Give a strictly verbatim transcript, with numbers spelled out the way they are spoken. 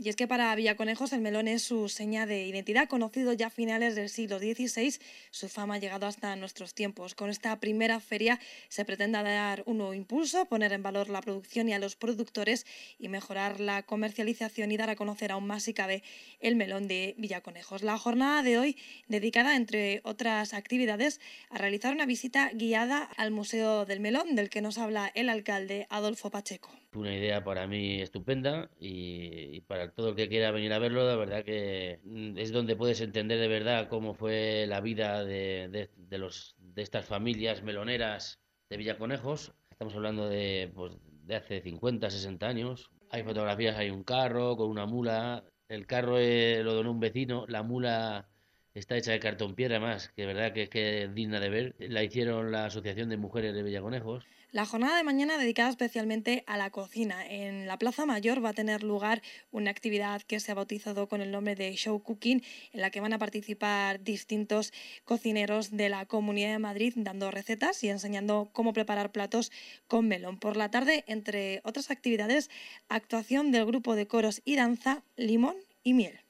Y es que para Villaconejos el melón es su seña de identidad, conocido ya a finales del siglo dieciséis, su fama ha llegado hasta nuestros tiempos. Con esta primera feria se pretende dar un nuevo impulso, poner en valor la producción y a los productores y mejorar la comercialización y dar a conocer aún más, si cabe, el melón de Villaconejos. La jornada de hoy dedicada, entre otras actividades, a realizar una visita guiada al Museo del Melón, del que nos habla el alcalde Adolfo Pacheco. Una idea para mí estupenda y, y para todo el que quiera venir a verlo, la verdad que mm, es donde puedes entender de verdad cómo fue la vida de, de, de los, de estas familias meloneras de Villaconejos. Estamos hablando de, pues, de hace cincuenta, sesenta años. Hay fotografías, hay un carro con una mula. El carro eh, lo donó un vecino, la mula está hecha de cartón piedra más, que verdad que, que es digna de ver. La hicieron la Asociación de Mujeres de Villaconejos. La jornada de mañana dedicada especialmente a la cocina. En la Plaza Mayor va a tener lugar una actividad que se ha bautizado con el nombre de Show Cooking, en la que van a participar distintos cocineros de la Comunidad de Madrid dando recetas y enseñando cómo preparar platos con melón. Por la tarde, entre otras actividades, actuación del grupo de coros y danza Limón y Miel.